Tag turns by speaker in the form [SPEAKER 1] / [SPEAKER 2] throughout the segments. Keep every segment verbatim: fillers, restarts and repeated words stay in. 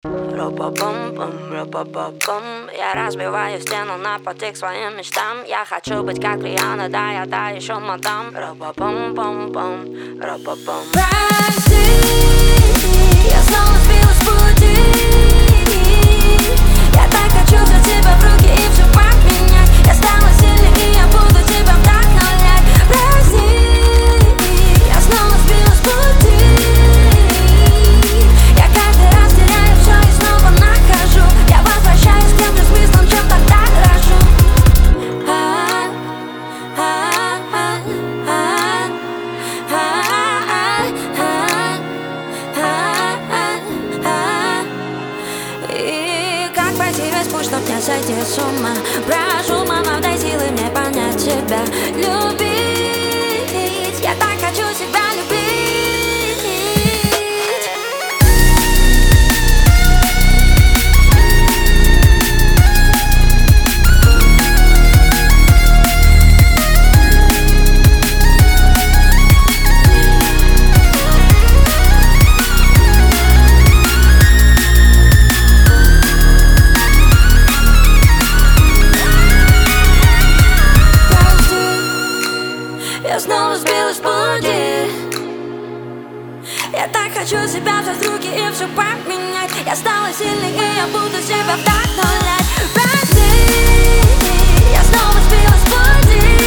[SPEAKER 1] Ропа-пам-пам, ропа-па-пам. Я разбиваю стену на пути к своим мечтам. Я хочу быть как Риhanna, да, я та еще мадам. Ропа-пам-пам-пам, ропа-пам.
[SPEAKER 2] Прости, я снова сбилась с пути. Я так хочу взять тебя в руки и все поменять. Я стала сильнее, и я буду тебя вдохновлять. Прости, я снова сбилась с пути. Я каждый раз теряю все и снова нахожу. Я возвращаюсь к тем же смыслам, чем тогда дрожу. И как пройти весь путь, чтоб не сойти с ума? Прошу, мама, дай силы мне понять тебя. Любить, я так хочу себя любить. Я снова сбилась с пути. Я так хочу себя взять в руки и все поменять. Я стала сильнее, и я буду себя вдохновлять. Прости, я снова сбилась с пути.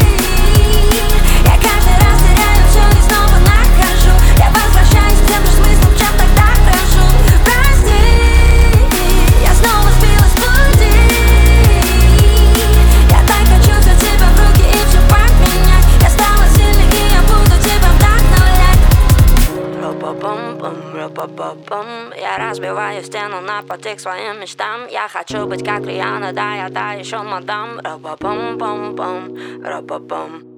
[SPEAKER 2] Я каждый раз теряю все и снова нахожу. Я возвращаюсь к тем же смыслам, чем тогда дрожу. Прости, я снова сбилась с пути. Я так хочу взять себя в руки и все поменять. Я стала сильнее, и я буду тебя вдохновлять.
[SPEAKER 1] Ропа-пам-пам, ропа-па-пам. Я разбиваю стену на пути к своим мечтам. Я хочу быть как Риhanna, да, я та еще мадам. Ропа-пам-пам-пам, ропа-пам.